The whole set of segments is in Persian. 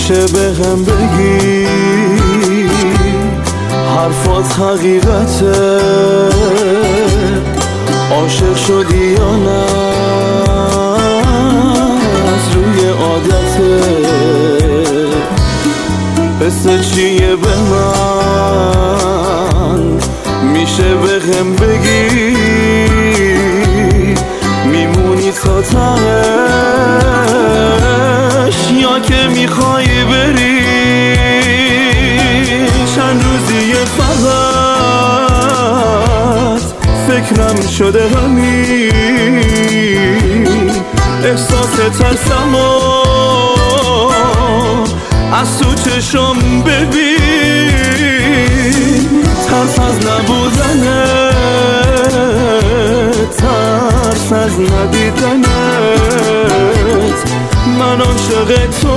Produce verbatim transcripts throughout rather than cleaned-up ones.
میشه به هم بگی حرفات حقیقته، عاشق شدی یا نه از روی عادته، قصه چیه به من میشه به هم بگی میمونی تا تهش یا که میخوای بری چند روزی فقط فکرم شده همین احساس ترسم و از تو چشم ببین، ترس از نبودنت، ترس از ندیدنت، من عاشق تو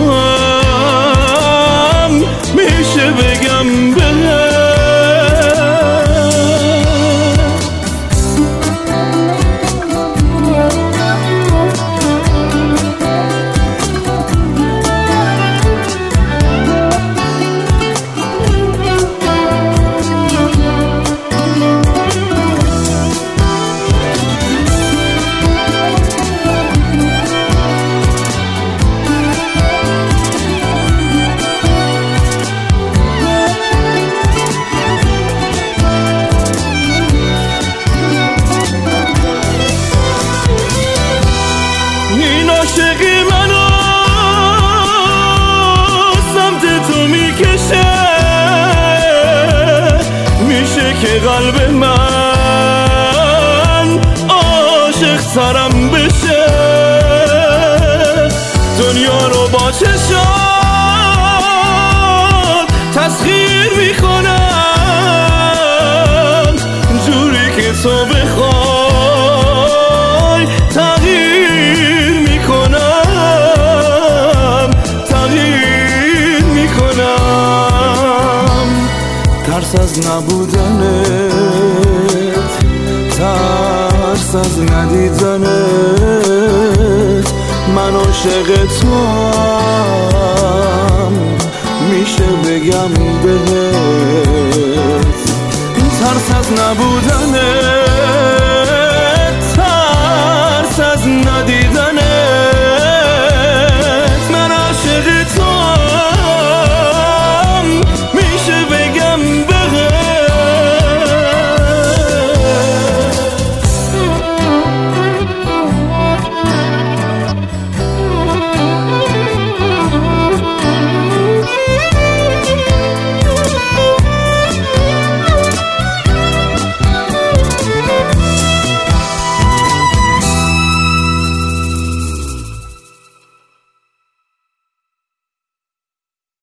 هم میشه بگم بهت. عاشقی منو سمت تو میکشه، میشه که قلب من عاشق سرم بشه، دنیا رو با چشات تسخیر میکنم، جوری که تو بخوای تغییر میکنم، تغییر میکنم. ترس از نبودنت، ترس از ندیدنت، من عاشق توام میشه بگم بهت، ترس از نبودنت،